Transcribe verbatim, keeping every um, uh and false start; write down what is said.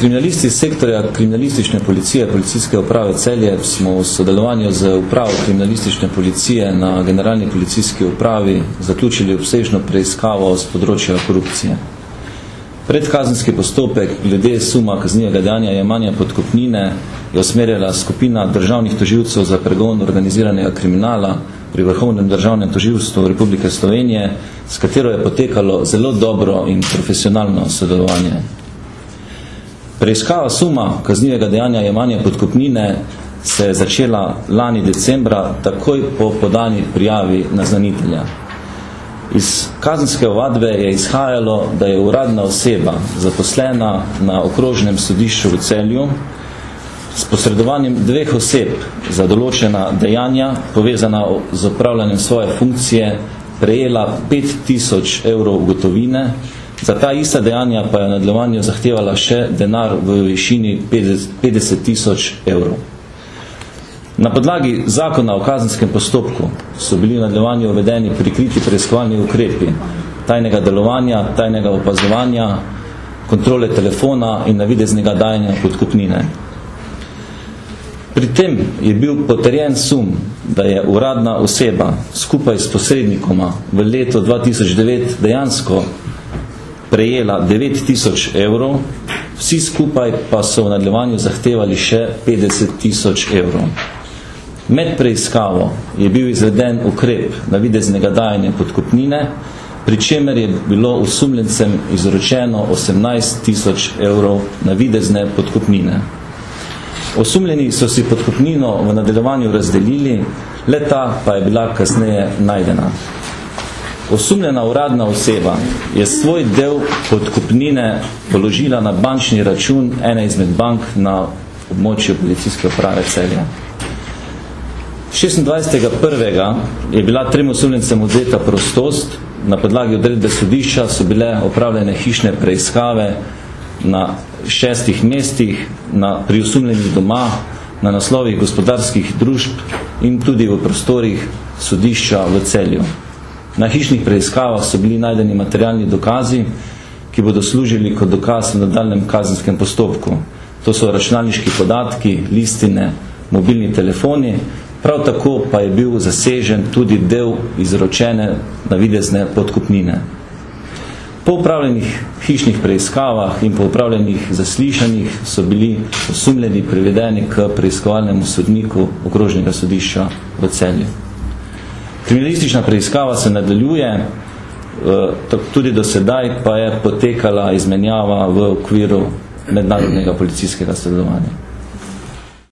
Kriminalisti iz sektorja kriminalistične policije Policijske uprave Celje smo v sodelovanju z upravo kriminalistične policije na Generalni policijski upravi zaključili obsežno preiskavo z področja korupcije. Predkazenski postopek glede suma kaznivega dejanja jemanja podkupnine je usmerjala skupina državnih tožilcev za pregon organiziranega kriminala pri Vrhovnem državnem tožilstvu Republike Slovenije, s katero je potekalo zelo dobro in profesionalno sodelovanje. Preiskava suma kaznivega dejanja jemanja podkupnine se je začela lani decembra, takoj po podani prijavi naznanitelja. Iz kazenske ovadbe je izhajalo, da je uradna oseba zaposlena na okrožnem sodišču v Celju s posredovanjem dveh oseb za določena dejanja, povezana z opravljanjem svoje funkcije, prejela pet tisoč evrov gotovine, za ta ista dejanja pa je v nadaljevanju zahtevala še denar v višini petdeset tisoč evrov. Na podlagi zakona o kazenskem postopku so bili v nadaljevanju uvedeni prikriti preiskovalni ukrepi tajnega delovanja, tajnega opazovanja, kontrole telefona in navideznega dajanja podkupnine. Pri tem je bil potrjen sum, da je uradna oseba skupaj s posrednikoma v letu dva tisoč devet dejansko prejela devet tisoč evrov, vsi skupaj pa so v nadaljevanju zahtevali še petdeset tisoč evrov. Med preiskavo je bil izveden ukrep navideznega dajanja podkupnine, pri čemer je bilo osumljencem izročeno osemnajst tisoč evrov navidezne podkupnine. Osumljeni so si podkupnino v nadaljevanju razdelili, le-ta pa je bila kasneje najdena. Osumljena uradna oseba je svoj del podkupnine položila na bančni račun ene izmed bank na območju Policijske uprave Celje. šestindvajsetega prvega je bila trem osumljencem odvzeta prostost, na podlagi odredbe sodišča so bile opravljene hišne preiskave na šestih mestih, na pri osumljenih doma, na naslovih gospodarskih družb in tudi v prostorih sodišča v Celju. Na hišnih preiskavah so bili najdeni materialni dokazi, ki bodo služili kot dokaz v nadaljnjem kazenskem postopku. To so računalniški podatki, listine, mobilni telefoni, prav tako pa je bil zasežen tudi del izročene navidezne podkupnine. Po upravljenih hišnih preiskavah in po upravljenih zaslišanjih so bili osumljeni privedeni k preiskovalnemu sodniku okrožnega sodišča v Celju. Kriminalistična preiskava se nadaljuje, tudi do sedaj pa je potekala izmenjava v okviru mednarodnega policijskega sodelovanja.